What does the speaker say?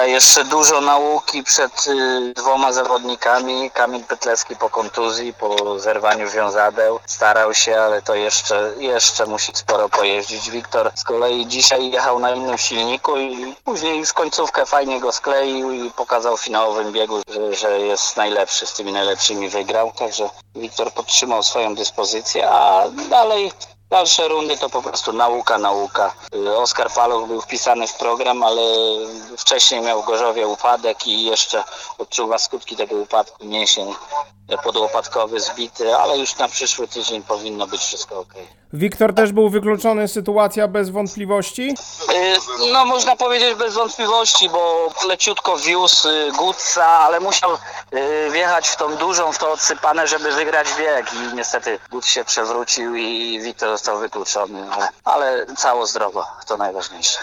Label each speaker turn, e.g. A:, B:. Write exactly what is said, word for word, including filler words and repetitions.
A: jeszcze dużo nauki przed y, dwoma zawodnikami. Kamil Pytlewski po kontuzji, po zerwaniu wiązadeł starał się, ale to jeszcze, jeszcze musi sporo pojeździć. Wiktor z kolei dzisiaj jechał na innym silniku i później już końcówkę fajnie go skleił i pokazał w finałowym biegu, że, że jest najlepszy, z tymi najlepszymi wygrał. Także Wiktor podtrzymał swoją dyspozycję, a dalej dalsze rundy to po prostu nauka, nauka. Oskar Paluch był wpisany w program, ale wcześniej miał w Gorzowie upadek i jeszcze odczuwa skutki tego upadku, mięsień podłopatkowy zbity, ale już na przyszły tydzień powinno być wszystko ok.
B: Wiktor też był wykluczony, sytuacja bez wątpliwości?
A: No można powiedzieć bez wątpliwości, bo leciutko wiózł Gutsa, ale musiał wjechać w tą dużą, w to odsypane, żeby wygrać bieg i niestety Guts się przewrócił i Wiktor został wykluczony, ale, ale cało zdrowo, to najważniejsze.